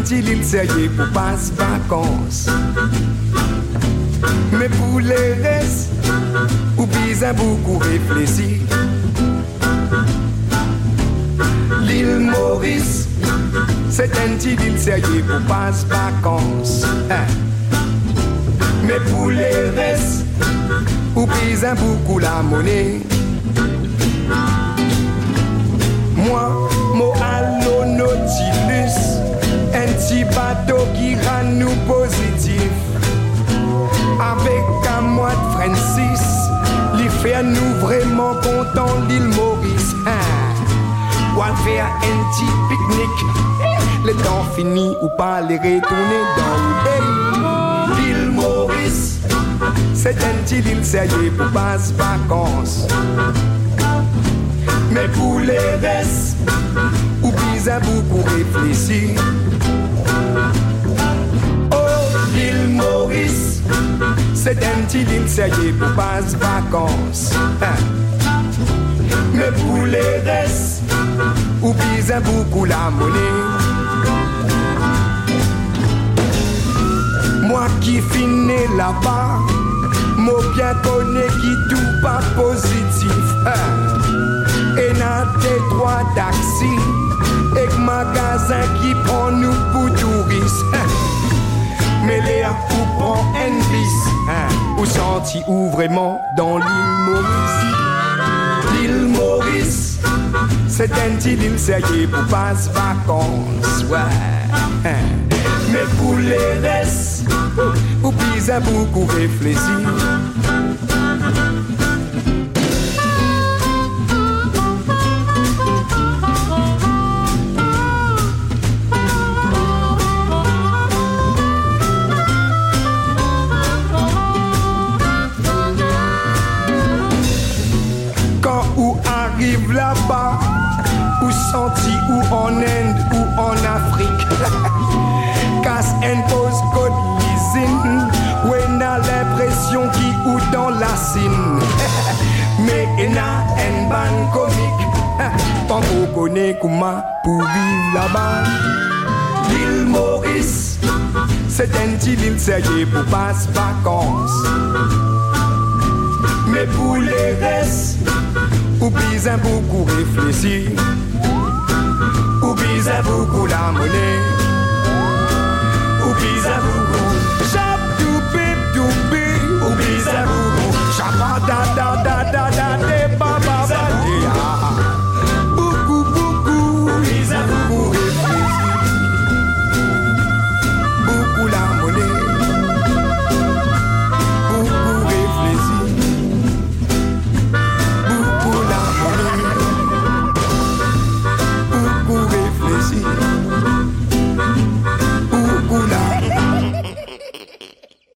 petit île sérieux pour passer vacances. Mais pour les restes, ou besoin beaucoup réfléchir. L'île Maurice, c'est un petit île sérieux pour passer vacances. Mais pour les restes, ou besoin beaucoup la monnaie. Moi, mon allo Nautilus, un petit bateau qui rend nous positif. Avec un mois de Francis, l'y fait nous vraiment contents l'île Maurice. Ou à faire un petit pique-nique, le temps fini ou pas les retourner dans l'île Maurice. C'est un petit île sérieux pour passer vacances. Mais pour les restes, ou besoin beaucoup réfléchir. Oh, l'île Maurice, c'est un petit île sérieux pour passer vacances. Mais pour les restes, ou besoin beaucoup la monnaie. Moi qui finis là-bas, moi bien connais qui tout pas positif. Et n'a des droits taxi, et que magasin qui prend nous pour touristes. Mais les ou prend un bis, ou senti ou vraiment dans l'île Maurice. L'île Maurice, c'est un petit île sérieux pour passer vacances. Ouais. Mais pour les restes, ou besoin beaucoup réfléchir. Arrive là-bas, ou senti, ou en Inde, ou en Afrique. Casse un postcode l'usine, où on a l'impression qu'il ou dans la cine. Mais on a un ban comique, tant qu'on connaît comment pour vivre là-bas. L'île Maurice, c'est un petit île sérieux pour passer vacances. Mais pour les restes, ou besoin beaucoup réfléchir, ou besoin beaucoup la monnaie, ou besoin beaucoup. Chap, tout bip,